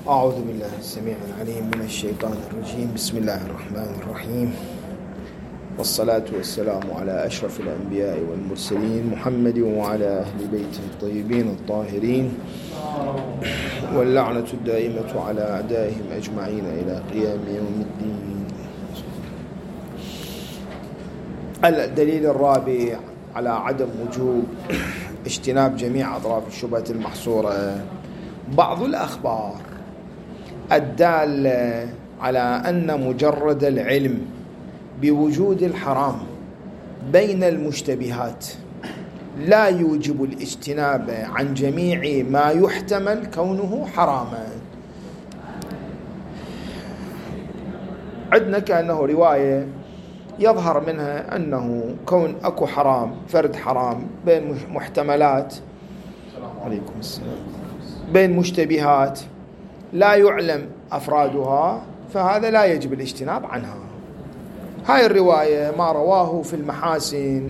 أعوذ بالله السميع العليم من الشيطان الرجيم. بسم الله الرحمن الرحيم، والصلاة والسلام على أشرف الأنبياء والمرسلين محمد وعلى أهل بيته الطيبين الطاهرين، واللعنة الدائمة على أعدائهم أجمعين إلى قيام يوم الدين. الدليل الرابع على عدم وجوب اجتناب جميع أطراف الشبهة المحصورة بعض الأخبار الدالة على أن مجرد العلم بوجود الحرام بين المشتبهات لا يوجب الاجتناب عن جميع ما يحتمل كونه حراما. عندنا كأنه رواية يظهر منها أنه كون أكو حرام، فرد حرام بين محتملات، عليكم السلام، بين مشتبهات لا يعلم أفرادها، فهذا لا يجب الاجتناب عنها. هاي الرواية ما رواه في المحاسن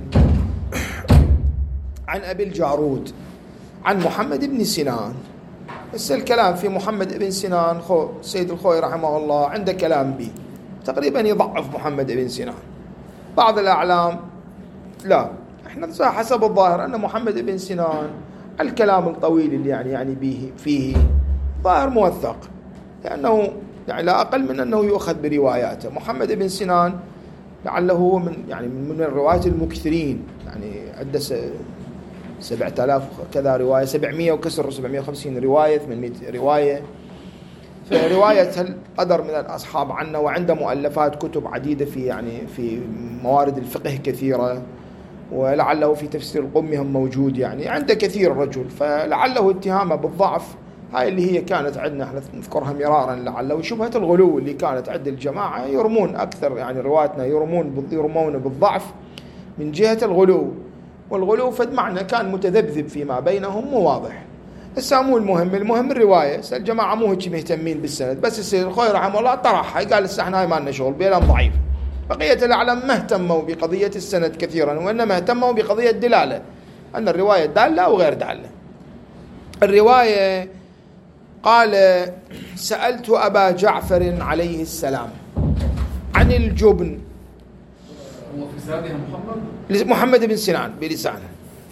عن أبي الجارود عن محمد بن سنان. بس الكلام في محمد بن سنان سيد الخوي رحمه الله عنده كلام به، تقريبا يضعف محمد بن سنان. بعض الأعلام لا، احنا حسب الظاهر أن محمد بن سنان الكلام الطويل اللي يعني به فيه ظاهر موثق، لأنه يعني لا أقل من أنه يؤخذ برواياته. محمد بن سنان لعله هو من الرواة المكثرين، يعني عنده 7000 كذا رواية، 700 وكسر، 750 رواية، 800 رواية. فرواية القدر من الأصحاب عنه، وعنده مؤلفات كتب عديدة في موارد الفقه كثيرة، ولعله في تفسير القمي هم موجود، يعني عنده كثير الرجل، فلعله اتهامه بالضعف هاي اللي هي كانت عندنا احنا نذكرها مرارا، لعله شبهة الغلو اللي كانت عند الجماعة يرمون أكثر، يعني رواتنا يرمون بالضعف من جهة الغلو، والغلو فد معنى كان متذبذب فيما بينهم واضح. هسه مو المهم الرواية. الجماعة مو هيك مهتمين بالسند، بس السيد الخوي رحمه الله طرحها، قال هسه احنا هاي ما لنا شغل بيلام ضعيف. بقية الأعلام ما اهتموا بقضية السند كثيرا، وإنما اهتموا بقضية الدلالة، أن الرواية دالة أو غير دالة. الرواية قال: سألت أبا جعفر عليه السلام عن الجبن. هو في سندها محمد بن سنان بلسانه.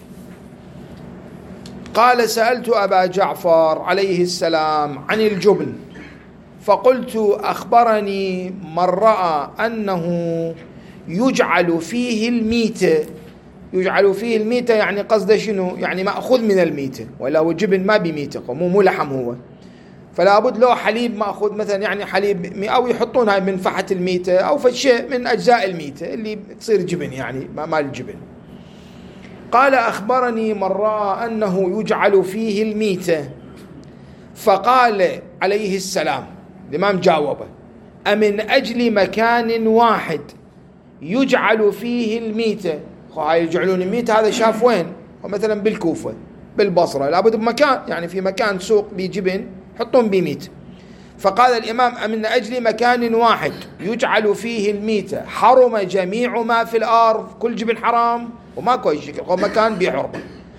قال: سألت أبا جعفر عليه السلام عن الجبن، فقلت: أخبرني من رأى أنه يجعل فيه الميتة. يجعل فيه الميتة يعني قصده شنو؟ يعني مأخوذ من الميتة، ولا هو جبن ما بميتة، مو لحم هو، فلا بد له حليب مأخوذ مثلا، يعني حليب، أو يحطونها من فحة الميتة أو فشيء من أجزاء الميتة اللي تصير جبن، يعني ما الجبن. قال: أخبرني من رأى أنه يجعل فيه الميتة، فقال عليه السلام، الإمام جاوبه: أمن أجل مكان واحد يجعل فيه الميتة؟ هاي يجعلون الميتة هذا شاف وين؟ مثلا بالكوفة، بالبصرة، لابد بمكان، يعني في مكان سوق بجبن حطون بميت. فقال الإمام: أمن أجل مكان واحد يجعل فيه الميتة حرم جميع ما في الأرض، كل جبن حرام وما كوي شكل مكان بحرمة.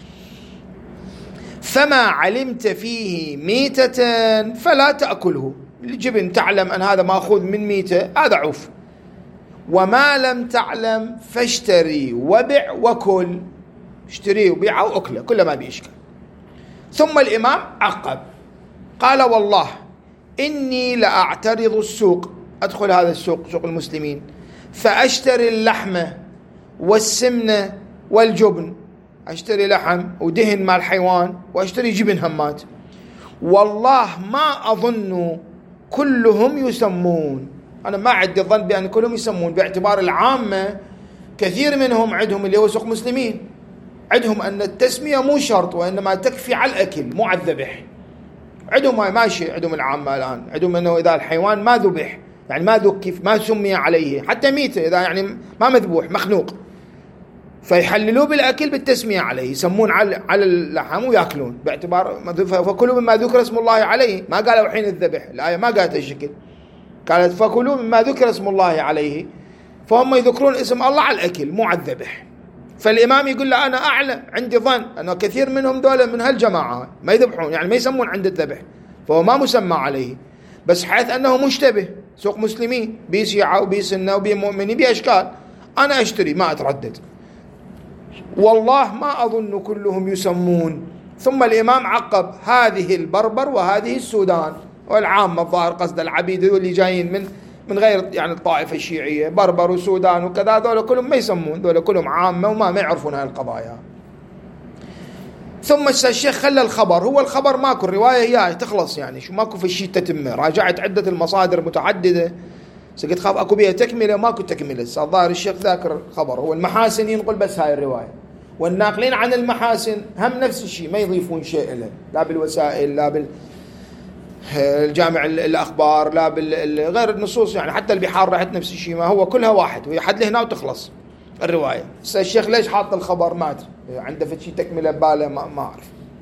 فما علمت فيه ميتة فلا تأكله. الجبن تعلم أن هذا مأخوذ من ميتة، هذا عوف. وما لم تعلم فاشتري وبع وكل. اشتري وبيع وأكله، كل ما بيشكل. ثم الإمام عقب قال: والله إني لأعترض السوق، أدخل هذا السوق، سوق المسلمين، فأشتري اللحمة والسمنة والجبن، أشتري لحم ودهن مال حيوان، وأشتري جبن همات، والله ما أظن كلهم يسمون. أنا ما عندي ظن بأن كلهم يسمون، باعتبار العامة كثير منهم عندهم اللي هو سوق مسلمين، عندهم أن التسمية مو شرط، وإنما تكفي على الأكل مو على الذبح. عندهم هاي ماشي، عندهم العامة الآن عندهم أنه إذا الحيوان ما ذبح، يعني ما ذكف، ما سمي عليه، حتى ميتة إذا يعني ما مذبوح مخنوق، فيحللوا بالأكل بالتسمية عليه، يسمون على اللحم ويأكلون باعتبار فكلوا مما ذكر اسم الله عليه. ما قالوا حين الذبح، الآية ما قالت الشكل، قالت فكلوا مما ذكر اسم الله عليه، فهم يذكرون اسم الله على الأكل مو على الذبح. فالإمام يقول له أنا أعلم، عندي ظن أنه كثير منهم دولة من هالجماعة ما يذبحون، يعني ما يسمون عند الذبح، فهو ما مسمى عليه، بس حيث أنه مشتبه سوق مسلمين بي شيعة وبي سنة وبي مؤمنين بأشكال، أنا أشتري ما أتردد. والله ما أظن كلهم يسمون. ثم الإمام عقب هذه البربر وهذه السودان، والعامة الظاهر قصد العبيد اللي جايين من غير يعني الطائفة الشيعية، بربر وسودان وكذا، ذولا كلهم ما يسمون، ذولا كلهم عامة وما يعرفون هاي القضايا. ثم الشيخ خلى الخبر، هو الخبر ماكو، الرواية هي تخلص يعني شو ماكو في شيء تتمه. راجعت عدة المصادر متعددة، قلت خاف اكو بيها تكملة، ماكو تكملة. الظاهر الشيخ ذاكر الخبر، هو المحاسن ينقل بس هاي الرواية، والناقلين عن المحاسن هم نفس الشيء، ما يضيفون شيء له، لا بالوسائل لا بالجامع الأخبار لا غير النصوص، يعني حتى البحار راحت نفس الشيء، ما هو كلها واحد، وهي حد هنا وتخلص الرواية. الشيخ ليش حاط الخبر ما أدري، عنده في شيء تكملة بباله ما أعرف.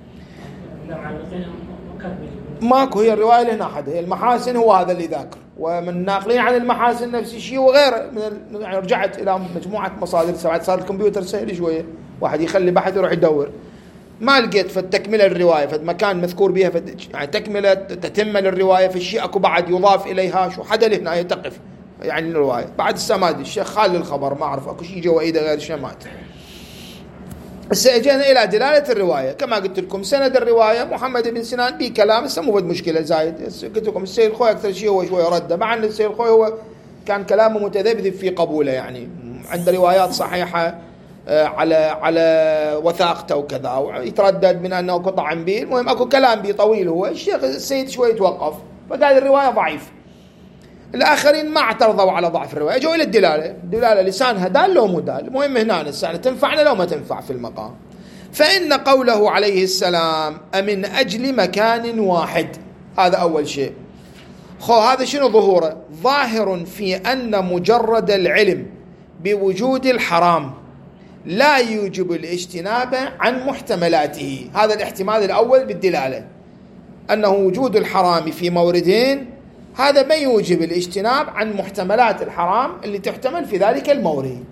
ماكو، هي الرواية اللي هنا حد، هي المحاسن هو هذا اللي ذاكر، ومن ناقلين عن المحاسن نفس الشيء وغيره يعني رجعت إلى مجموعة مصادر. صار الكمبيوتر سهل شوية، واحد يخلي بحث يروح يدور، ما لقيت في التكملة الرواية في مكان مذكور بها يعني تكملة تتم للرواية في الشيء أكو بعد يضاف إليها، شو حدا اللي هنا يتقف يعني الرواية بعد السماد. الشيخ خال الخبر ما أعرف أكو شيء جوا إيده غير شمات. سأجينا إلى دلالة الرواية، كما قلت لكم سند الرواية محمد بن سنان بي كلام مو بد مشكلة زايد. قلت لكم السيد الخوي أكثر شيء هو شوية رده، مع أن السيد الخوي هو كان كلامه متذبذب في قبوله، يعني عنده روايات صحيحة على وثاقته وكذا، ويتردد من أنه قطع به. المهم أكو كلام بي طويل، هو الشيخ السيد شوي توقف فقال الرواية ضعيف. الآخرين ما اعترضوا على ضعف الرواية، جو إلى الدلالة لسانها دال لو مو دال. المهم هنا السنة تنفعنا لو ما تنفع في المقام. فإن قوله عليه السلام أمن أجل مكان واحد، هذا أول شيء. هذا شنو ظهوره؟ ظاهر في أن مجرد العلم بوجود الحرام لا يوجب الاجتناب عن محتملاته. هذا الاحتمال الأول بالدلالة، أنه وجود الحرام في موردين هذا ما يوجب الاجتناب عن محتملات الحرام اللي تحتمل في ذلك المورد.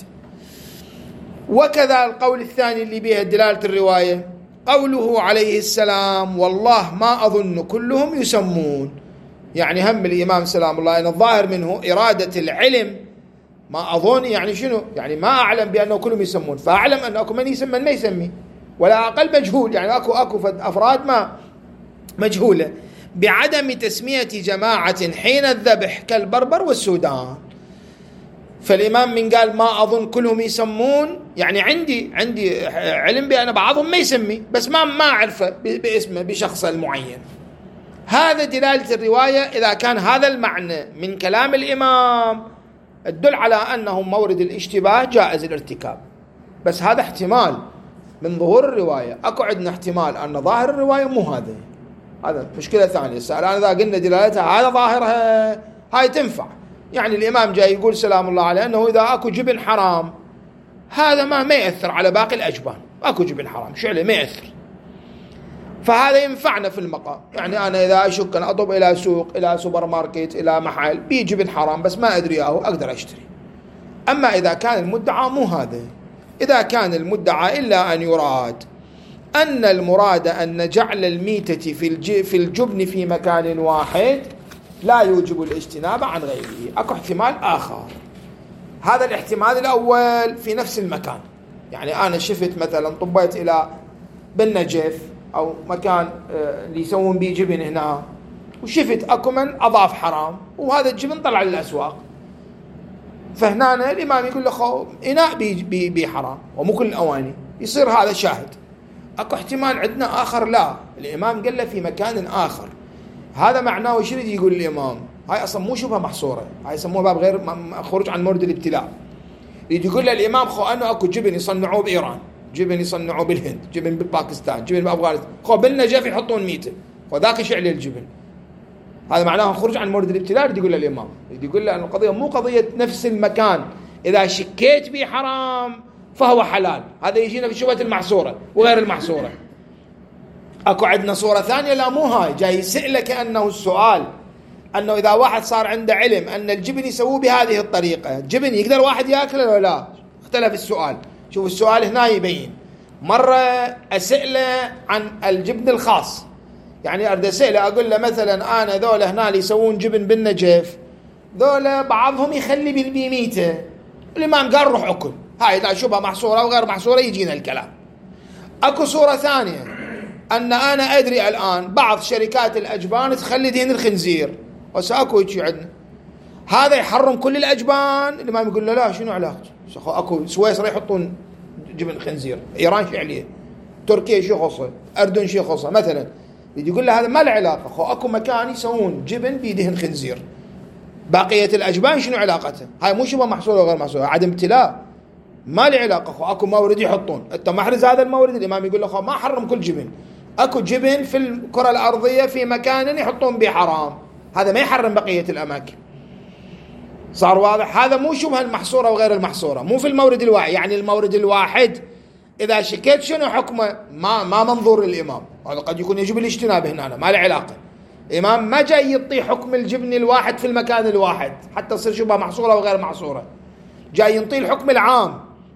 وكذا القول الثاني اللي به دلالة الرواية، قوله عليه السلام والله ما أظن كلهم يسمون، يعني هم الإمام سلام الله أن الظاهر منه إرادة العلم. ما أظن يعني شنو؟ يعني ما أعلم بأنه كلهم يسمون، فأعلم أن أكو من يسمى ما يسمي، ولا أقل مجهول، يعني أكو أفراد ما مجهولة بعدم تسمية جماعة حين الذبح كالبربر والسودان. فالإمام من قال ما أظن كلهم يسمون، يعني عندي علم بأن بعضهم ما يسمي، بس ما أعرفه باسمه بشخص المعين. هذا دلالة الرواية إذا كان هذا المعنى من كلام الإمام تدل على أنه مورد الاشتباه جائز الارتكاب. بس هذا احتمال من ظهور الرواية، أكو عندنا احتمال أن ظاهر الرواية مو هذا مشكلة ثانية. السؤال إذا قلنا دلالتها هذا ظاهرها هاي تنفع، يعني الإمام جاي يقول سلام الله عليه أنه إذا أكو جبن حرام هذا ما يأثر على باقي الأجبان، أكو جبن حرام شعله ما يأثر، فهذا ينفعنا في المقام. يعني أنا إذا أشك أن أطب إلى سوق إلى سوبر ماركت إلى محل بيجي جبن حرام بس ما أدري أقدر أشتري. أما إذا كان المدعى مو هذا، إذا كان المدعى إلا أن يراد أن المراد أن جعل الميتة في الجبن في مكان واحد لا يوجب الاجتناب عن غيره، أكو احتمال آخر. هذا الاحتمال الأول في نفس المكان، يعني أنا شفت مثلا طبيت إلى بالنجف أو مكان اللي يسوون بيه جبن هنا، وشفت أكو من أضاف حرام وهذا الجبن طلع للأسواق، فهنا الإمام يقول له إناء بي حرام ومو كل الأواني، يصير هذا شاهد. أكو احتمال عندنا آخر لا، الإمام قال له في مكان آخر. هذا معناه وش يريد يقول الإمام؟ هاي أصلا مو شبهة محصورة، هاي يسموها باب غير خروج عن مورد الابتلاء. يريد يقول له الإمام أنه أكو جبن يصنعوه بإيران، جبن يصنعوه بالهند، جبن بالباكستان، جبن بأفغانستان، بالنجف يحطون ميته وذاك شعل الجبن. هذا معناه خروج عن مورد الابتلاء. يريد يقول له الإمام، يريد يقول له أن القضية مو قضية نفس المكان، إذا شكيت به حرام فهو حلال. هذا يجينا في شبهة المحصورة وغير المحصورة. أكو عندنا صورة ثانية لا مو هاي، جاي يسألك أنه السؤال أنه إذا واحد صار عنده علم أن الجبن يسووه بهذه الطريقة، جبن يقدر واحد يأكله ولا لا؟ اختلف السؤال. شوف السؤال هنا يبين، مرة أسأله عن الجبن الخاص يعني أرد أسأله أقول له مثلا أنا ذولا هنا اللي يسوون جبن بالنجف ذولا بعضهم يخلي بالبيميته، الإمام قال روح أكل، هاي إذا شبهة محصورة وغير محصورة يجينا الكلام. أكو صورة ثانية أن أنا أدري الآن بعض شركات الأجبان تخلي دهن الخنزير، وسأكو يجي عندنا هذا يحرم كل الأجبان، الإمام يقول له لا شنو علاقته، أكو سويسرا يحطون جبن خنزير، إيران شو عليه، تركيا شو خصه، أردن شو خصه مثلا، يقول له هذا ما له علاقة، أكو مكان يسوون جبن بيدهن خنزير، بقية الأجبان شنو علاقته؟ هاي مو شبه محصولة وغير محصولة، عدم ابتلاء ما له علاقة. أكو مورد يحطون أنت محرز هذا المورد، الإمام يقول له ما حرم كل جبن، أكو جبن في الكرة الأرضية في مكان يحطون به حرام، هذا ما يحرم بقية الأماكن. صار واضح؟ هذا مو شبه المحصورة وغير المحصورة، مو في المورد الواحد، يعني المورد الواحد إذا شكيت شنو حكمه ما منظور الإمام، هذا قد يكون يجب الاجتناب هنا، ما له علاقة. الإمام ما جاي يعطي حكم الجبن الواحد في المكان الواحد حتى تصير شبه محصورة وغير محصورة، جاي ينطي الحكم العام.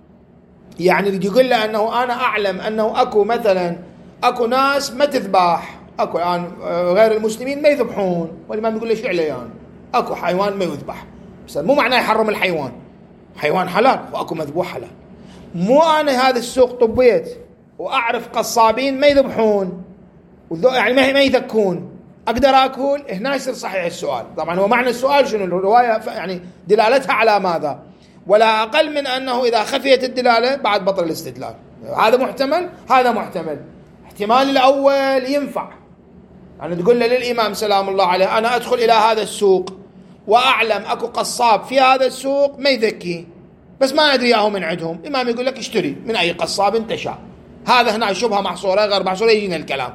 يعني اللي يقول له أنه أنا أعلم أنه أكو مثلا أكو ناس ما تذبح، أكو الآن غير المسلمين ما يذبحون، والإمام يقول له شو عليان، أكو حيوان ما يذبح، بس مو معناه يحرم الحيوان، حيوان حلال وأكو مذبوح حلال. مو أنا هذا السوق طبيت وأعرف قصابين ما يذبحون يعني ما يذكون، أقدر أكل هنا يصير صحيح السؤال. طبعا هو معنى السؤال شنو الرواية يعني دلالتها على ماذا، ولا أقل من أنه إذا خفيت الدلالة بعد بطل الاستدلال. هذا محتمل، هذا محتمل. احتمال الأول ينفع، يعني تقول له للإمام سلام الله عليه أنا أدخل إلى هذا السوق وأعلم أكو قصاب في هذا السوق ما يذكي، بس ما أدري إياه من عندهم، الإمام يقول لك اشتري من أي قصاب انت شاء. هذا هنا شبهة محصورة غير محصورة يجينا الكلام.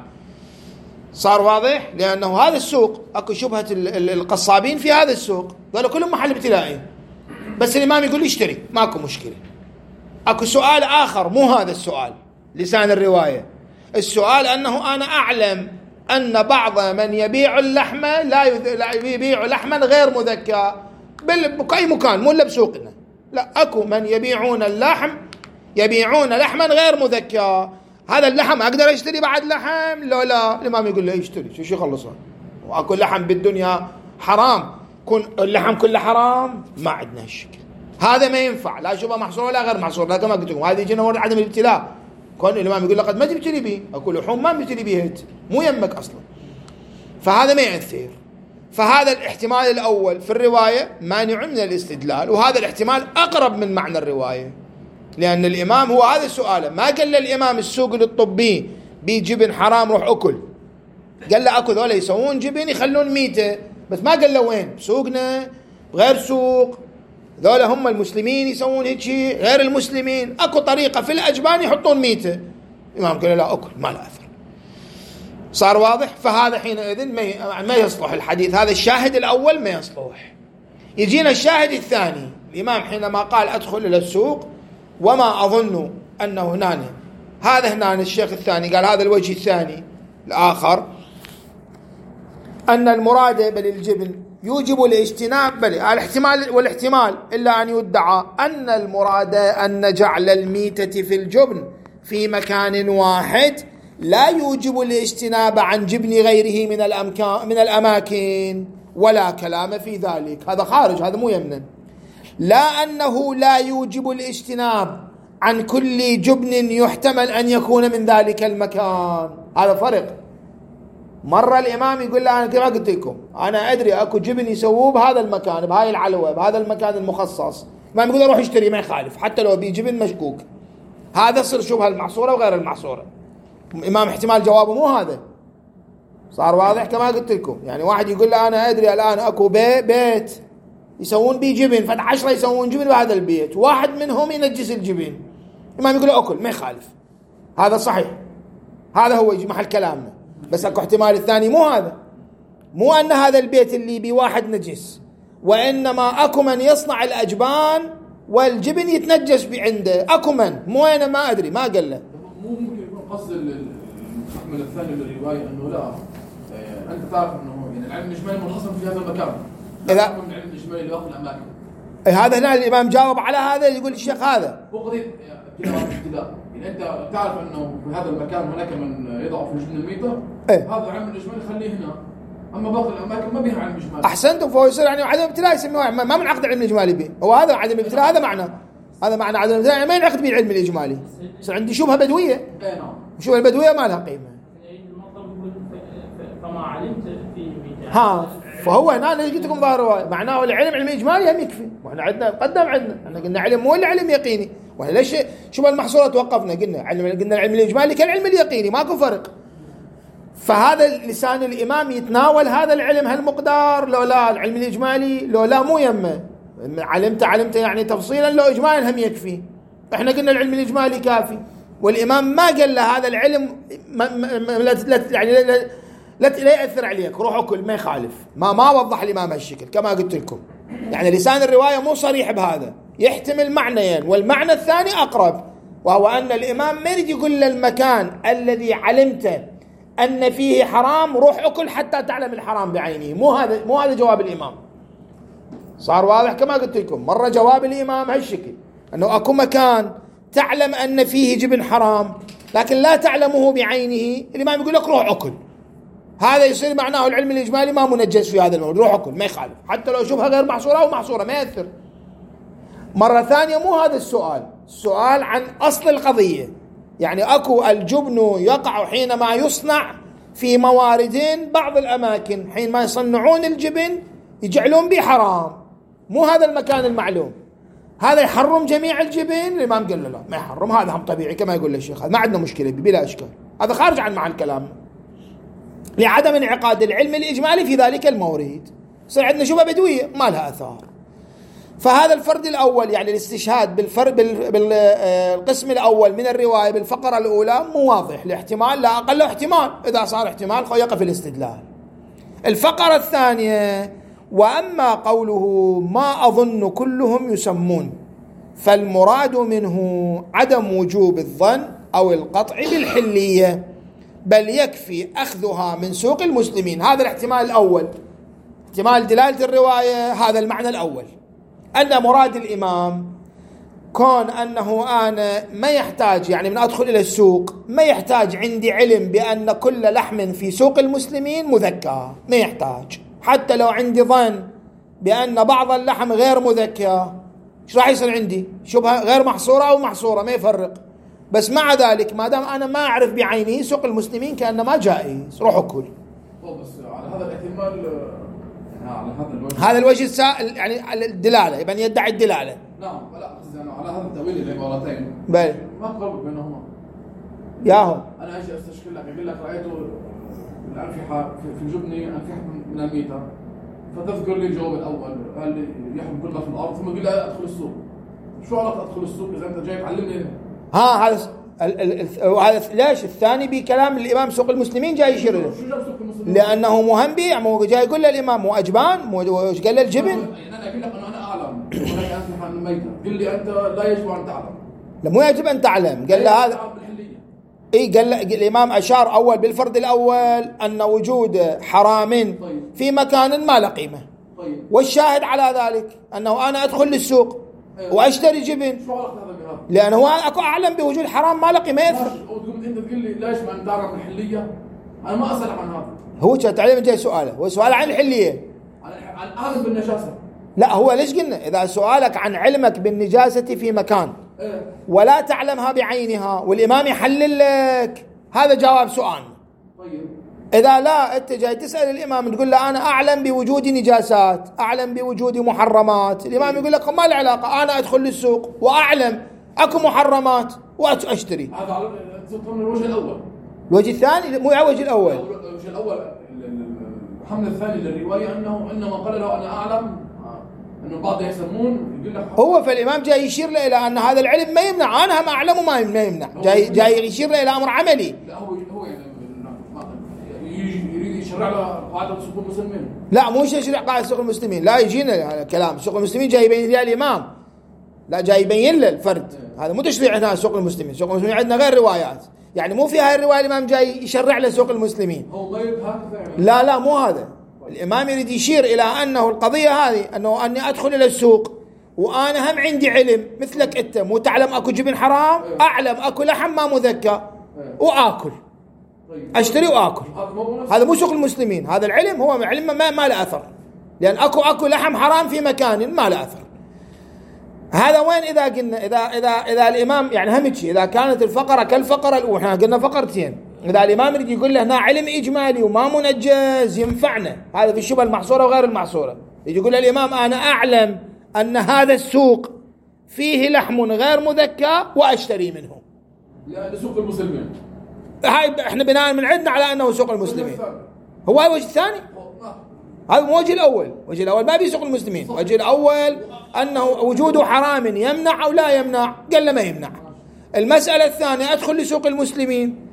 صار واضح؟ لأنه هذا السوق أكو شبهة القصابين في هذا السوق، ذولا كلهم محل ابتلائي، بس الإمام يقول اشتري ماكو مشكلة. أكو سؤال آخر مو هذا السؤال لسان الرواية، السؤال أنه أنا أعلم أن بعض من يبيع اللحم لا يبيع لحما غير مذكى بأي مكان، مو إلا بسوقنا، لا أكو من يبيعون اللحم يبيعون لحما غير مذكى، هذا اللحم أقدر أشتري بعد لحم؟ لا الإمام يقول له اشتري، شو يخلصها؟ وأكو لحم بالدنيا حرام، اللحم كله حرام، ما عندنا الشكل هذا ما ينفع، لا شبه محصور ولا غير محصور، لا كما قلت لكم هذه يجينا ورد عدم الابتلاء، كون الإمام يقول لقد ما تبتلي به، أكو لحوم ما بتبتلي به مو يمك أصلا، فهذا ما يأثر. فهذا الاحتمال الأول في الرواية مانع من الاستدلال، وهذا الاحتمال أقرب من معنى الرواية، لأن الإمام هو هذا السؤال، ما قال للإمام السوق للطبي بجبن حرام روح أكل، قال له أكو ذولا يسوون جبن يخلون ميته، بس ما قال له وين، بسوقنا غير سوق، ذولا هم المسلمين يسوون هيك شيء غير المسلمين، أكو طريقة في الأجبان يحطون ميته، الإمام قال له لا أكل ما له أثر. صار واضح؟ فهذا حينئذ ما يصلح الحديث، هذا الشاهد الأول ما يصلح. يجينا الشاهد الثاني، الإمام حينما قال أدخل إلى السوق، وما أظن أنه هنا الشيخ الثاني قال هذا الوجه الثاني الآخر، أن المراد بل الجبن يوجب الاجتناب، بل الاحتمال والاحتمال إلا أن يدعى أن المراد أن جعل الميتة في الجبن في مكان واحد لا يوجب الاجتناب عن جبن غيره من الأماكن، ولا كلام في ذلك، هذا خارج، هذا مو يمنا. لا أنه لا يوجب الاجتناب عن كل جبن يحتمل أن يكون من ذلك المكان، هذا فرق. مرة الإمام يقول له أنا كما قلت لكم أنا أدري أكو جبن يسووه بهذا المكان بهاي العلوة بهذا المكان المخصص، الإمام يقول أروح اشتري ما يخالف حتى لو بجبن مشكوك، هذا صار شبه المحصورة وغير المحصورة. الإمام احتمال جوابه مو هذا. صار واضح كما قلت لكم، يعني واحد يقول له أنا أدري الآن أكو بيت يسوون بيه جبن، 10 يسوون جبن بهذا البيت، واحد منهم ينجس الجبن، الإمام يقول له أكل ما يخالف، هذا صحيح، هذا هو يجي محل كلامنا. بس أكو احتمال الثاني مو هذا، مو أن هذا البيت اللي بواحد نجس، وإنما أكو من يصنع الأجبان والجبن يتنجس بعنده، أكو من مو أنا ما أدري، ما قال له. مو ممكن يكون قصد الحكم الثاني للرواية أنه لا أنت تعرف أنه يعني العلم الإجمالي منحصر في هذا المكان، لا من العلم الإجمالي لآخر الأماكن. هذا هنا الإمام جاوب على هذا، يقول الشيخ هذا هو قضية ابتداء، يعني أنت تعرف أنه في هذا المكان هناك من يضع في الجبن الميتة، هذا العلم الإجمالي خليه هنا، أما باقي الأماكن ما بيها علم إجمالي. أحسنتم. فهو يصير يعني عدم ابتلاء يسموه ما من عقد علم الإجمالي به. هو هذا عدم الابتلاء، هذا معنى عدم الابتلاء، يعني ما ينعقد به العلم الإجمالي. يصير عندي شبهة بدوية. نعم. الشبهة البدوية ما لها قيمة. فما علمت فيه فهو هنا أنا قلت لكم ظاهر الرواية معناه العلم علم إجمالي هم يكفي. وإحنا عندنا احنا قلنا علم مو إلا علم يقيني. وإحنا ليش شبه المحصورة توقفنا قلنا العلم الإجمالي كالعلم اليقيني ماكو فرق. فهذا لسان الإمام يتناول هذا العلم هالمقدار لو لا العلم الإجمالي لو لا مو يمه علمت يعني تفصيلا لو إجمالا هم يكفي. إحنا قلنا العلم الإجمالي كافي، والإمام ما قال له هذا العلم لا يأثر عليك روح أكل ما يخالف. ما وضح الإمام هالشكل كما قلت لكم. يعني لسان الرواية مو صريح بهذا، يحتمل معنيين، والمعنى الثاني أقرب، وهو أن الإمام ما يريد يقول للمكان الذي علمت أن فيه حرام روح أكل حتى تعلم الحرام بعينه. مو هذا جواب الإمام. صار واضح كما قلت لكم مرة جواب الإمام هالشكل، أنه أكو مكان تعلم أن فيه جبن حرام لكن لا تعلمه بعينه، الإمام يقول لك روح أكل. هذا يصير معناه العلم الإجمالي ما منجز في هذا الموضوع، روح أكل ما يخالف حتى لو شبهة غير محصورة أو محصورة ما يأثر. مرة ثانية مو هذا السؤال عن أصل القضية. يعني أكو الجبن يقع حينما يصنع في موارد بعض الأماكن، حينما يصنعون الجبن يجعلون به حرام، مو هذا المكان المعلوم. هذا يحرم جميع الجبن؟ الإمام قال له لا ما يحرم، هذا هم طبيعي كما يقول الشيخ، ما عندنا مشكلة بلا إشكال، هذا خارج عن معنى الكلام لعدم انعقاد العلم الإجمالي في ذلك المورد. صار عندنا شبهة بدوية ما لها أثار. فهذا الفرد الأول يعني الاستشهاد بالقسم الأول من الرواية بالفقرة الأولى مو واضح لاحتمال لا أقل احتمال، إذا صار احتمال يقف الاستدلال. الفقرة الثانية وأما قوله ما أظن كلهم يسمون، فالمراد منه عدم وجوب الظن أو القطع بالحلية، بل يكفي أخذها من سوق المسلمين. هذا الاحتمال الأول، احتمال دلالة الرواية، هذا المعنى الأول، أن مراد الإمام كون أنه أنا ما يحتاج يعني من أدخل إلى السوق ما يحتاج عندي علم بأن كل لحم في سوق المسلمين مذكى، ما يحتاج حتى لو عندي ظن بأن بعض اللحم غير مذكى، ايش راح يصير عندي؟ شبهة غير محصورة أو محصورة ما يفرق. بس مع ذلك ما دام أنا ما أعرف بعيني سوق المسلمين كأنما جائز، روح أكل. بس على هذا الاحتمال على هذا الوجه، هذا الوجه السائل يعني الدلالة، يبقى يدعي الدلالة. نعم لا على هذا التأويل العبارتين بل ما فرق بينهما. ياهم أنا أجي أستشكل لك أقول لك رأيته الأنفحة في الجبنة أنفحة من الميتة، فتذكر لي الجواب الأول قال لي يحب كلها في الأرض، ثم يقول لي أدخل السوق. شو علاقة أدخل السوق إذا أنت جاي تعلمني؟ هذا ليش الثاني بكلام الإمام سوق المسلمين جاي يشير له؟ لأنه مهم بيع، مو جاي يقول للإمام مو أجبان، مو قال له الجبن. يعني أنا أقول لك أنا أعلم وهي أنفحة من الميتة، قل لي أنت لا يجب أن تعلم. لا مو يجب أن تعلم، قال له هذا قال الإمام أشار أول بالفرد الأول أن وجود حرام في مكان ما له قيمة. والشاهد على ذلك أنه أنا أدخل للسوق وأشتري جبن، لأنه هو أكو أعلم بوجود حرام ما له قيمة. أنت تقول لي ليش ما أنت تعرف الحلية؟ أنا ما أسألك عن هذا. هو تعلم جاي سؤاله، هو سؤال عن الحلية، عن أعلم بالنجاسة. لا هو ليش قلنا إذا سؤالك عن علمك بالنجاسة في مكان ولا تعلمها بعينها والإمام يحلل لك، هذا جواب سؤال. طيب إذا لا أنت جاي تسأل الإمام تقول له أنا أعلم بوجود نجاسات، أعلم بوجود محرمات، الإمام يقول لك ما العلاقة، أنا أدخل للسوق وأعلم أكو محرمات وأشتري. هذا على الوجه الأول. الوجه الثاني مو الوجه الأول. الوجه الأول الحمل الثاني للرواية أنه إنما قال له أنا أعلم أنه بعض يسمون يقول لك هو فالإمام جاي يشير له إلى أن هذا العلم ما يمنع، أنا هم أعلم وما يمنع، جاي يشير له إلى أمر عملي. لا هو يريد يشرع له قاعدة سوق المسلمين. لا مو يشرع قاعدة سوق المسلمين، لا يجينا كلام سوق المسلمين جاي يبين لها الإمام، لا جاي يبين له الفرد. هذا مو تشريع هنا سوق المسلمين، سوق المسلمين عندنا غير روايات، يعني مو في هاي الرواية الإمام جاي يشرع له سوق المسلمين. هو ما يبهى لا مو هذا. الإمام يريد يشير إلى أنه القضية هذه أنه أني أدخل إلى السوق وأنا هم عندي علم مثلك أنت، مو تعلم أكو جبن حرام، أعلم أكو لحم ما مذكى وآكل. أشتري وآكل. هذا مو سوق المسلمين، هذا العلم هو علم ما له أثر، لأن أكو لحم حرام في مكان ما له أثر. هذا وين إذا قلنا إذا الإمام يعني هم شيء، إذا كانت الفقرة كالفقرة الأولى، احنا قلنا فقرتين، إذا الإمام يجي يقول له هنا علم إجمالي وما منجز ينفعنا، هذا في الشبهة المحصورة وغير المحصورة. يجي يقول الإمام أنا أعلم أن هذا السوق فيه لحم غير مذكى وأشتري منه. لا سوق المسلمين. هاي احنا بناء من عندنا على أنه سوق المسلمين. هو هاي الوجه الثاني. هذا الوجه الأول. الوجه الأول ما بيسوق المسلمين. الوجه الأول أنه وجوده حرام يمنع أو لا يمنع، قال له ما يمنع. المسألة الثانية أدخل لسوق المسلمين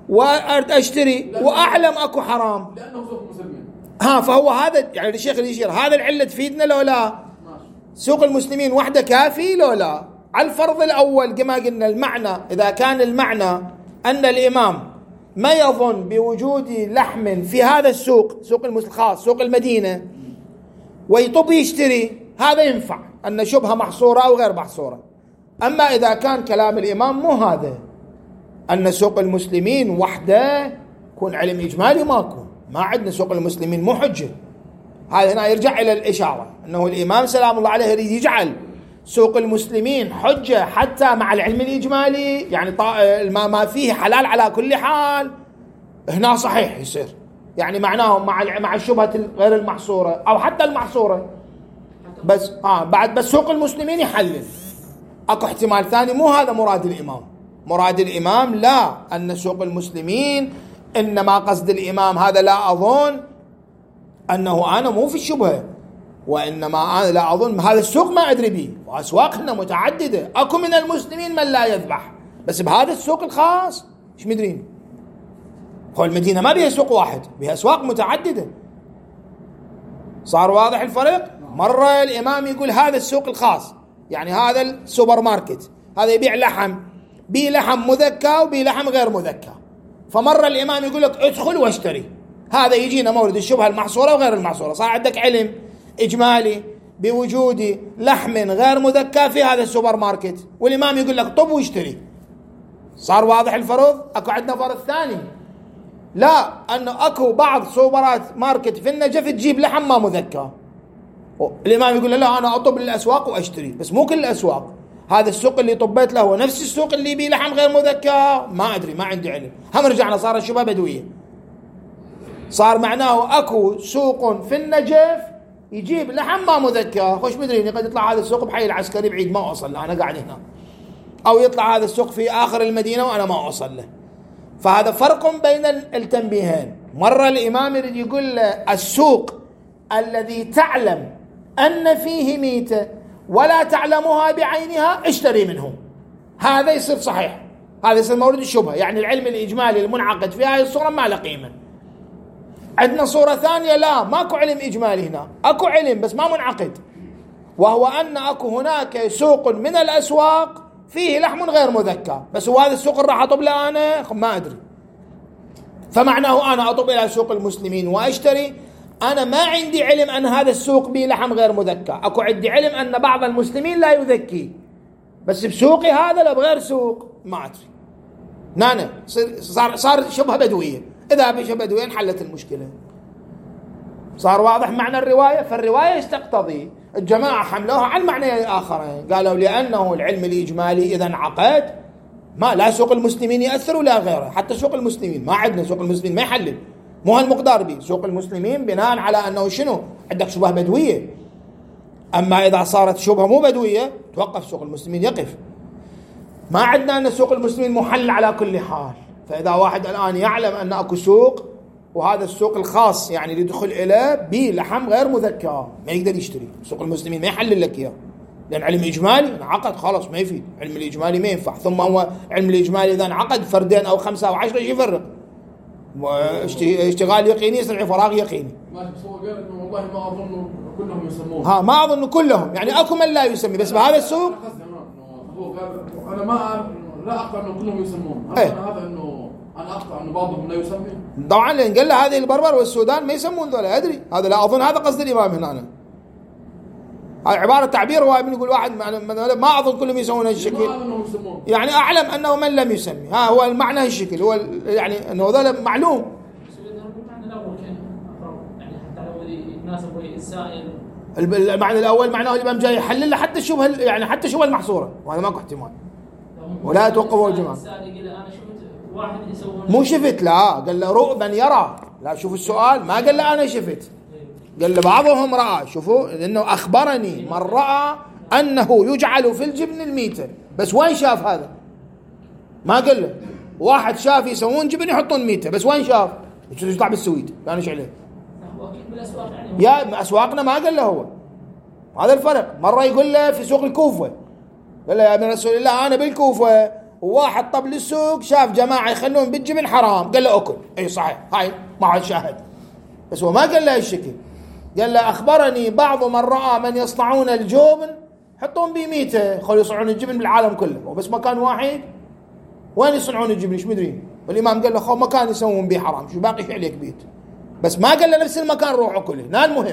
وأشتري وأعلم أكو حرام لأنه سوق المسلمين. فهو هذا يعني الشيخ اللي يشير هذا العلة تفيدنا لو لا؟ سوق المسلمين وحده كافي لو لا؟ على الفرض الأول كما قلنا المعنى، إذا كان المعنى أن الإمام ما يظن بوجود لحم في هذا السوق، سوق الخاص سوق المدينة، ويطب يشتري، هذا ينفع أن شبهة محصورة أو غير محصورة. أما إذا كان كلام الإمام مو هذا، أن سوق المسلمين وحده يكون علم إجمالي ماكو، ما عندنا سوق المسلمين مو حجة. هذا هنا يرجع إلى الإشارة أنه الإمام سلام الله عليه يريد يجعل سوق المسلمين حجة حتى مع العلم الإجمالي، يعني ما فيه حلال على كل حال، هنا صحيح يصير يعني معناه مع الشبهة غير المحصورة أو حتى المحصورة، بس بعد بس سوق المسلمين يحلل. أكو احتمال ثاني مو هذا مراد الإمام. مراد الإمام لا، أن سوق المسلمين إنما قصد الإمام هذا لا أظن أنه أنا مو في الشبهة، وإنما أنا لا أظن هذا السوق ما أدري به، وأسواقنا متعددة، أكو من المسلمين من لا يذبح، بس بهذا السوق الخاص إيش مدرين؟ هو المدينة ما بها سوق واحد، بها أسواق متعددة. صار واضح الفرق؟ مرة الإمام يقول هذا السوق الخاص، يعني هذا السوبر ماركت هذا يبيع لحم، بي لحم مذكى وبي لحم غير مذكى، فمرة الإمام يقول لك ادخل واشتري. هذا يجينا مورد الشبهة المحصورة وغير المحصورة. صار عندك علم إجمالي بوجود لحم غير مذكى في هذا السوبر ماركت، والإمام يقول لك طب واشتري. صار واضح الفرض؟ أكو عندنا فرض ثاني، لا، أنه أكو بعض سوبرات ماركت في النجف تجيب لحم ما مذكى، الإمام يقول لا أنا أطب للأسواق وأشتري، بس مو كل الأسواق. هذا السوق اللي طبيت له هو نفس السوق اللي بيه لحم غير مذكى، ما أدري، ما عندي علم. هم رجعنا صار الشبهة بدوية. صار معناه أكو سوق في النجف يجيب لحم ما مذكى، خوش مدريني قد يطلع هذا السوق بحي العسكري بعيد ما أوصل له، أنا قاعد هنا، أو يطلع هذا السوق في آخر المدينة وأنا ما أوصل له. فهذا فرق بين التنبيهين. مرة الإمام يريد يقول له السوق الذي تعلم أن فيه ميتة ولا تعلمها بعينها اشتري منه، هذا يصير صحيح، هذا يصير مورد الشبهة، يعني العلم الإجمالي المنعقد في هذه الصورة ما له قيمة. عندنا صورة ثانية لا، ماكو علم إجمالي هنا، أكو علم بس ما منعقد، وهو أن أكو هناك سوق من الأسواق فيه لحم غير مذكى، بس هو هذا السوق راح أطب له أنا ما أدري. فمعناه أنا أطب إلى سوق المسلمين وأشتري، أنا ما عندي علم أن هذا السوق به لحم غير مذكى، أكو عندي علم أن بعض المسلمين لا يذكي، بس بسوقي هذا لا بغير سوق ما أدري. نانا صار شبهة بدوية. إذا بشبهة بدوية انحلت المشكلة. صار واضح معنى الرواية؟ فالرواية تقتضي الجماعة حملوها على المعنى الآخرين، قالوا لأنه العلم الإجمالي إذا انعقد ما لا سوق المسلمين يأثر ولا غيره، حتى سوق المسلمين ما عندنا، سوق المسلمين ما يحلل، مو هالمقدار به سوق المسلمين بناء على أنه شنو عندك شبهة بدوية. أما إذا صارت شبهة مو بدوية توقف سوق المسلمين يقف. ما عندنا أن سوق المسلمين محل على كل حال. فإذا واحد الآن يعلم أن أكو سوق وهذا السوق الخاص يعني اللي يدخل إليه به لحم غير مذكى ما يقدر يشتري، سوق المسلمين ما يحلل لك إياه، لأن علم إجمالي انعقد خلاص ما يفيد، علم الإجمالي ما ينفع. ثم هو علم الإجمالي إذا انعقد فردين أو 5 أو 10 ايش يفرق؟ اشتغال يقيني يصنع فراغ يقيني. بس هو قال إنه والله ما أظن كلهم يسمون. ما أظن كلهم، يعني أكو من لا يسمي، بس بهذا السوق هو قال أنا لا أقطع إنه كلهم يسمون. هذا إنه أنا أقطع إنه بعضهم لا يسمي. طبعا لأن قال له هذه البربر والسودان ما يسمون ذولا، أدري هذا لا أظن هذا قصد الإمام هنا. هاي عبارة تعبير هو ابن يقول واحد ما أظن كلهم يسوون هالشكل، يعني أعلم أنه من لم يسمي، ها هو المعنى هالشكل، هو يعني أنه هذا معلوم. المعنى الأول معناه الإمام جاي يحلل حتى الشبهة، يعني حتى الشبهة المحصورة، وهذا ماكو احتمال ولا يتوقفوا الجماعة. مو شفت، لا قال له رؤى من يرى، لا شوف السؤال ما قال له أنا شفت، قال له بعضهم رأى. شوفوا لأنه أخبرني من رأى أنه يجعل في الجبن الميتة، بس وين شاف هذا؟ ما قال له واحد شاف يسوون جبن يحطون ميتة، بس وين شاف؟ يطلع بالسويد كان ايش عليه؟ يا أسواقنا ما قال له هو، هذا الفرق. مرة يقول له في سوق الكوفة، قال له يا ابن رسول الله أنا بالكوفة وواحد طب للسوق شاف جماعة يخلون بالجبن حرام، قال له أكل. أي صحيح، هاي ما حد شاهد، بس هو ما قال له الشكل، قال له أخبرني بعض من رأى من يصنعون الجبن حطون بميتة، خلوا يصنعون الجبن بالعالم كله، وبس مكان واحد وين يصنعون الجبن ايش مدرين. والإمام قال له خو مكان يسوون به حرام، شو باقي في عليك بيت، بس ما قال له نفس المكان روحوا كله. هنا المهم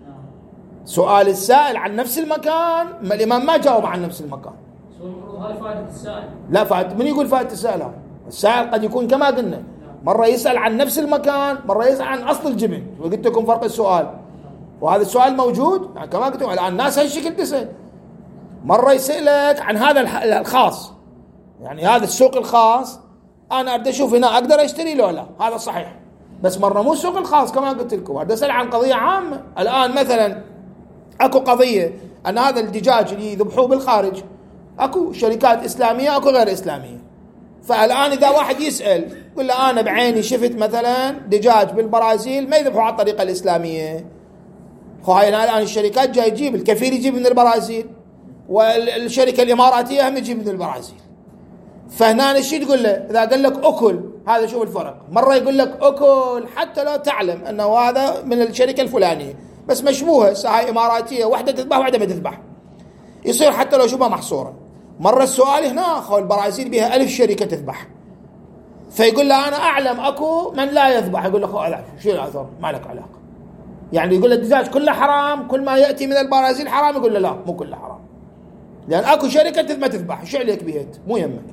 سؤال السائل عن نفس المكان، ما الإمام ما جاوب عن نفس المكان. هاي فائدة السائل، لا فائدة من يقول فائدة السائل؟ السائل قد يكون كما قلنا مرة يسأل عن نفس المكان، مرة يسأل عن أصل الجبن، وقلت لكم فرق السؤال، وهذا السؤال موجود يعني كما قلت الآن الناس هالشكل تسأل. مرة يسألك عن هذا الخاص، يعني هذا السوق الخاص أنا أبدأ أشوف هنا أقدر أشتري له لا، هذا صحيح، بس مرة مو السوق الخاص كما قلت لكم، أبدأ أسأل عن قضية عامة. الآن مثلا أكو قضية أن هذا الدجاج اللي يذبحوه بالخارج أكو شركات إسلامية أكو غير إسلامية، فالآن إذا واحد يسأل يقول له أنا بعيني شفت مثلا دجاج بالبرازيل ما يذبحوا على الطريقة الإسلامية، هاي الآن الشركات جاي يجيب، الكفيل يجيب من البرازيل والشركة الإماراتية هم يجيب من البرازيل، فهنا الشيء تقول له إذا قال لك أكل، هذا شوف الفرق، مرة يقول لك أكل حتى لو تعلم أنه هذا من الشركة الفلانية بس مشبوهة، هاي إماراتية واحدة تذبح واحدة ما تذبح، يصير حتى لو شبه محصورة. مرة السؤال هنا خو البرازيل بها 1000 شركة تذبح، فيقول له أنا أعلم أكو من لا يذبح، يقول له خو لا شو الأثر ما لك علاقة، يعني يقول له الدجاج كله حرام، كل ما يأتي من البرازيل حرام، يقول له لا مو كله حرام، لأن أكو شركة ما تذبح، شو عليك بيت مو يمك.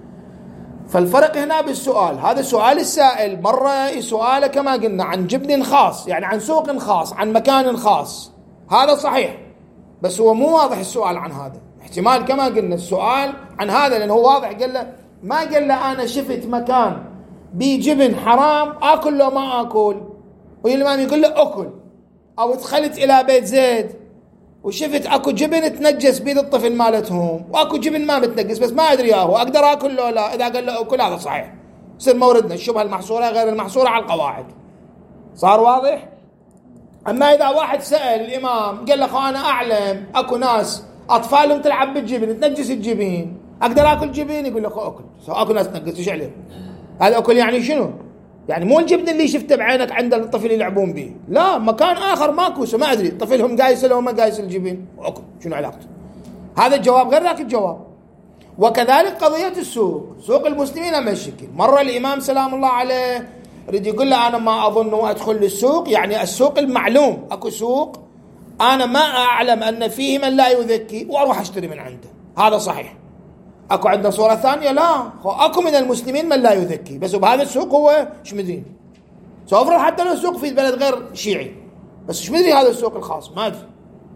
فالفرق هنا بالسؤال، هذا سؤال السائل مرة سؤاله كما قلنا عن جبن خاص، يعني عن سوق خاص عن مكان خاص، هذا صحيح، بس هو مو واضح السؤال عن هذا، احتمال كما قلنا السؤال عن هذا لأنه هو واضح، قال له ما قال له أنا شفت مكان بجبن حرام أكل لو ما أكل، والإمام يقول له أكل، أو دخلت إلى بيت زيد وشفت أكو جبن تنجس بيد الطفل مالتهم وأكو جبن ما متنجس بس ما أدري أقدر أكل له لا، إذا قال له أكل هذا صحيح، يصير موردنا الشبهة المحصورة غير المحصورة على القواعد. صار واضح؟ أما إذا واحد سأل الإمام قال له أنا أعلم أكو ناس أطفالهم تلعب بالجبن تنجس الجبن، أقدر أكل جبن؟ يقول له أكل، أكو ناس تنجس إيش عليه؟ هذا أكل يعني شنو؟ يعني مو الجبن اللي شفته بعينك عند الطفل يلعبون به، لا مكان آخر ماكو ما أدري طفلهم قايس لو ما قايس الجبن أكل، شنو علاقته؟ هذا الجواب غير ذاك الجواب. وكذلك قضية السوق، سوق المسلمين أما الشكل، مرة الإمام سلام الله عليه رد يقول له أنا ما أظن أدخل للسوق، يعني السوق المعلوم، أكو سوق أنا ما أعلم أن فيه من لا يذكي وأروح أشتري من عنده، هذا صحيح. أكو عندنا صورة ثانية لا، أكو من المسلمين من لا يذكي، بس بهذا السوق هو مش مدرين، سأفرض حتى لو سوق في بلد غير شيعي بس مش مدري هذا السوق الخاص ما أدري،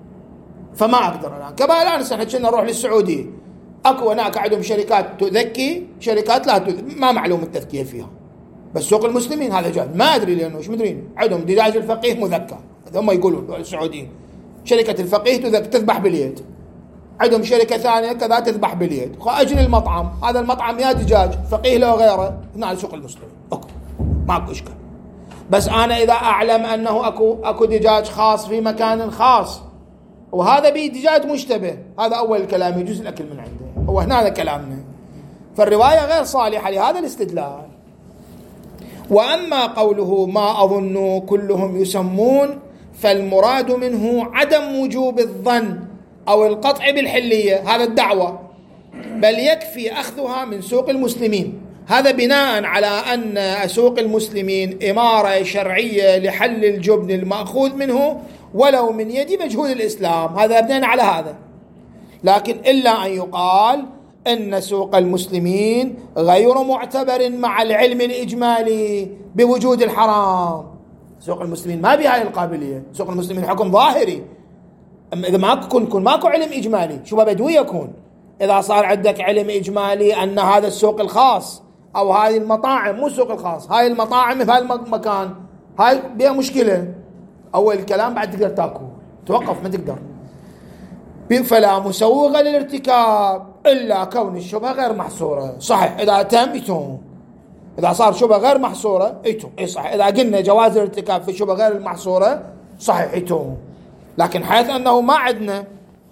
فما أقدر الآن. كما الآن احنا كنا نروح للسعودية أكو هناك عندهم شركات تذكي، شركات لا ما معلوم التذكية فيها، بس سوق المسلمين هذا جاد ما أدري لأنه مش مدرين، عندهم دجاج الفقيه مذكى، هم يقولون السعوديين شركة الفقيه تذبح باليد، عندهم شركة ثانية كذا تذبح باليد، أجل المطعم هذا المطعم يا دجاج فقيه له غيره، هنا سوق المسلمين أوكي ماكو إشكال، بس أنا إذا أعلم أنه أكو دجاج خاص في مكان خاص وهذا به دجاج مشتبه، هذا أول الكلام يجوز الأكل من عنده، هو هنا هذا كلامنا، فالرواية غير صالحة لهذا الاستدلال. وأما قوله ما أظن كلهم يسمون فالمراد منه عدم وجوب الظن أو القطع بالحلية، هذا الدعوة، بل يكفي أخذها من سوق المسلمين، هذا بناء على أن سوق المسلمين إمارة شرعية لحل الجبن المأخوذ منه ولو من يد مجهول الإسلام، هذا بناء على هذا. لكن إلا أن يقال أن سوق المسلمين غير معتبر مع العلم الإجمالي بوجود الحرام. سوق المسلمين ما بهاي القابلية، سوق المسلمين حكم ظاهري. أما إذا ماكو علم إجمالي، شو بدوي يكون؟ إذا صار عندك علم إجمالي أن هذا السوق الخاص أو هذه المطاعم، مو السوق الخاص، هاي المطاعم في هالمكان هاي بها مشكلة، أول الكلام بعد تقدر تاكل، توقف ما تقدر. فلا مسوغ للارتكاب إلا كون الشبهة غير محصورة. صحيح إذا تم يتوم، إذا صار شبهة غير محصورة يتوم، إيه صحيح. إذا قلنا جواز الارتكاب في الشبهة غير المحصورة صحيح يتوم، لكن حيث أنه ما عندنا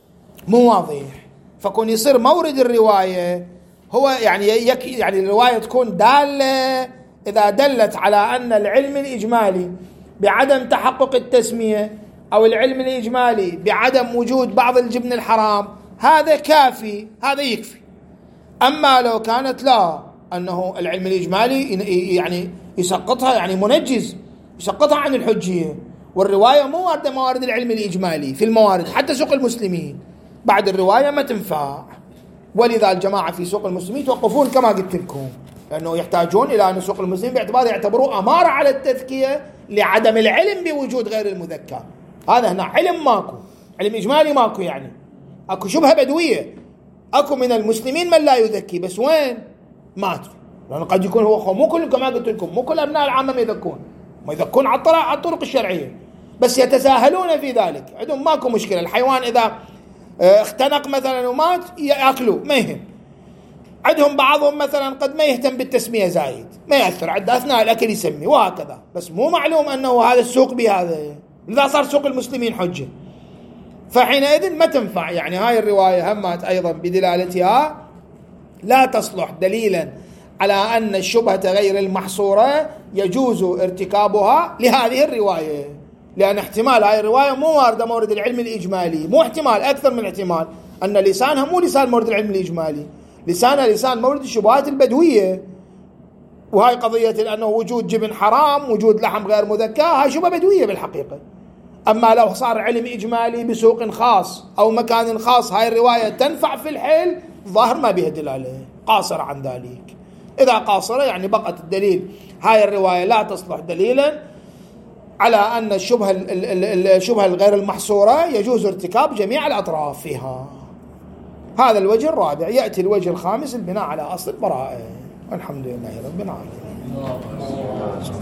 مو واضح، فكون يصير مورد الرواية هو يعني الرواية تكون دالة إذا دلت على أن العلم الإجمالي بعدم تحقق التسمية أو العلم الإجمالي بعدم وجود بعض الجبن الحرام، هذا كافي، هذا يكفي. أما لو كانت لا، أنه العلم الإجمالي يعني يسقطها، يعني منجز يسقطها عن الحجية، والرواية مو واردة موارد العلم الإجمالي في الموارد، حتى سوق المسلمين بعد الرواية ما تنفع. ولذا الجماعة في سوق المسلمين توقفون كما قلت لكم، لأنه يحتاجون إلى أن سوق المسلمين باعتبار يعتبروه أمارة على التذكية لعدم العلم بوجود غير المذكى. هذا هنا علم ماكو، علم إجمالي ماكو، يعني أكو شبهة بدوية، أكو من المسلمين من لا يذكي، بس وين؟ ماتوا. لأنه قد يكون هو مو كل كما قلت لكم، مو كل أبناء العامة ما يذكون على الطرق الشرعية، بس يتساهلون في ذلك، عندهم ماكو مشكلة. الحيوان إذا اختنق مثلا ومات يأكلوا ما يهم، عندهم بعضهم مثلا قد ما يهتم بالتسمية زايد، ما يأثر عند أثناء الأكل يسمي وهكذا، بس مو معلوم أنه هذا السوق بهذا، إذا صار سوق المسلمين حجة فحينئذ ما تنفع. يعني هاي الرواية همت أيضا بدلالتها لا تصلح دليلا على أن الشبهة غير المحصورة يجوز ارتكابها لهذه الرواية، لأن احتمال هاي الرواية مو واردة مورد العلم الإجمالي، مو احتمال، أكثر من احتمال أن لسانها مو لسان مورد العلم الإجمالي، لسانها لسان مورد الشبهات البدوية. وهاي قضية أنه وجود جبن حرام، وجود لحم غير مذكى، هاي شبهة بدوية بالحقيقة. أما لو صار علم إجمالي بسوق خاص أو مكان خاص، هاي الرواية تنفع في الحل، ظاهر ما بها دلالة، قاصر عن ذلك. إذا قاصرة يعني بقت الدليل، هاي الرواية لا تصلح دليلا على أن الشبهة الغير المحصورة يجوز ارتكاب جميع الأطراف فيها. هذا الوجه الرابع. يأتي الوجه الخامس البناء على أصل البراءة. الحمد لله رب العالمين.